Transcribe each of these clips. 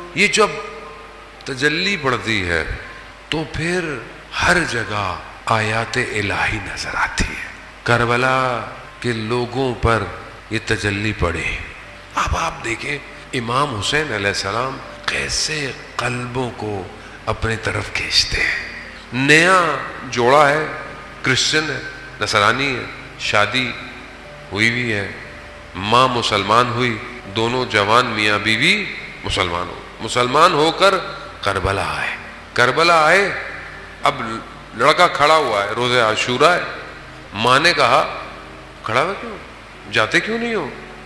یہ جب تجلی پڑتی ہے تو پھر ہر جگہ آیات الہی نظر آتی ہے. کربلا کے لوگوں پر یہ تجلی پڑی. اب آپ دیکھیں امام حسین علیہ السلام کیسے قلبوں کو اپنی طرف کھینچتے ہیں. نیا جوڑا ہے، کرسچن ہے، نصرانی ہے، شادی ہوئی بھی ہے، ماں مسلمان ہوئی، دونوں جوان میاں بیوی مسلمان ہو کر کربلا آئے. اب لڑکا کھڑا ہوا ہے، روزہ عاشورہ ہے. ماں نے کہا کھڑا ہوا کیوں، جاتے کیوں نہیں ہو،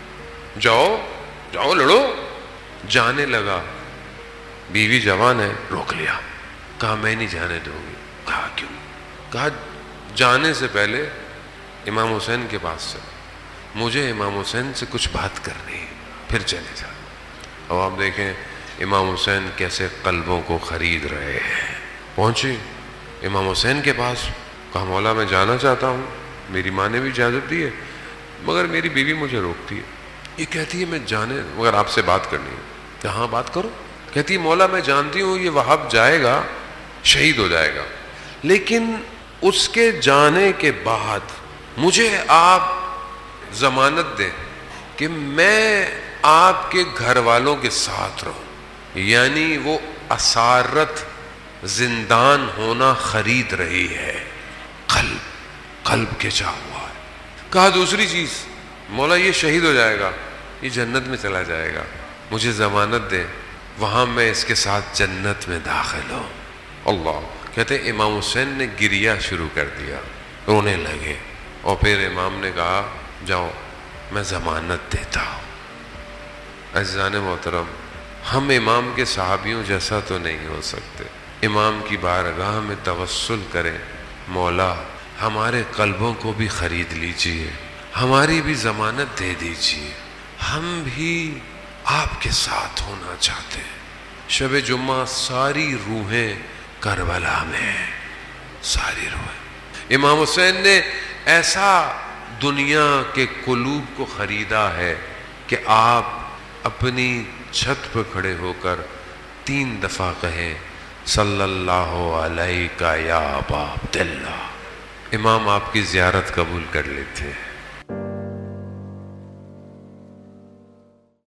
جاؤ لڑو. جانے لگا، بیوی جوان ہے، روک لیا. کہا میں نہیں جانے دوں گی. کہا کیوں؟ کہا جانے سے پہلے امام حسین کے پاس سے مجھے امام حسین سے کچھ بات کرنی ہے، پھر چلے جا. اب آپ دیکھیں امام حسین کیسے قلبوں کو خرید رہے ہیں. پہنچے امام حسین کے پاس، کہا مولا میں جانا چاہتا ہوں، میری ماں نے بھی اجازت دی ہے مگر میری بیوی مجھے روکتی ہے. یہ کہتی ہے میں جانے مگر آپ سے بات کرنی ہے. کہ ہاں بات کرو. کہتی ہے مولا میں جانتی ہوں یہ وہاب جائے گا شہید ہو جائے گا، لیکن اس کے جانے کے بعد مجھے آپ ضمانت دیں کہ میں آپ کے گھر والوں کے ساتھ رہوں. یعنی وہ اسارت زندان ہونا خرید رہی ہے، قلب کھینچا ہوا ہے. کہا دوسری چیز مولا یہ شہید ہو جائے گا، یہ جنت میں چلا جائے گا، مجھے ضمانت دے وہاں میں اس کے ساتھ جنت میں داخل ہوں. اللہ کہتے امام حسین نے گریہ شروع کر دیا، رونے لگے. اور پھر امام نے کہا جاؤ میں ضمانت دیتا ہوں. عزیزان محترم، ہم امام کے صحابیوں جیسا تو نہیں ہو سکتے. امام کی بارگاہ میں توسل کریں، مولا ہمارے قلبوں کو بھی خرید لیجئے، ہماری بھی ضمانت دے دیجئے، ہم بھی آپ کے ساتھ ہونا چاہتے ہیں. شب جمعہ ساری روحیں کربلا میں ہیں، ساری روحیں. امام حسین نے ایسا دنیا کے قلوب کو خریدا ہے کہ آپ اپنی چھت پہ کھڑے ہو کر 3 دفعہ کہیں صلی اللہ علیہ یا ابا عبداللہ. امام آپ کی زیارت قبول کر لیتے ہیں.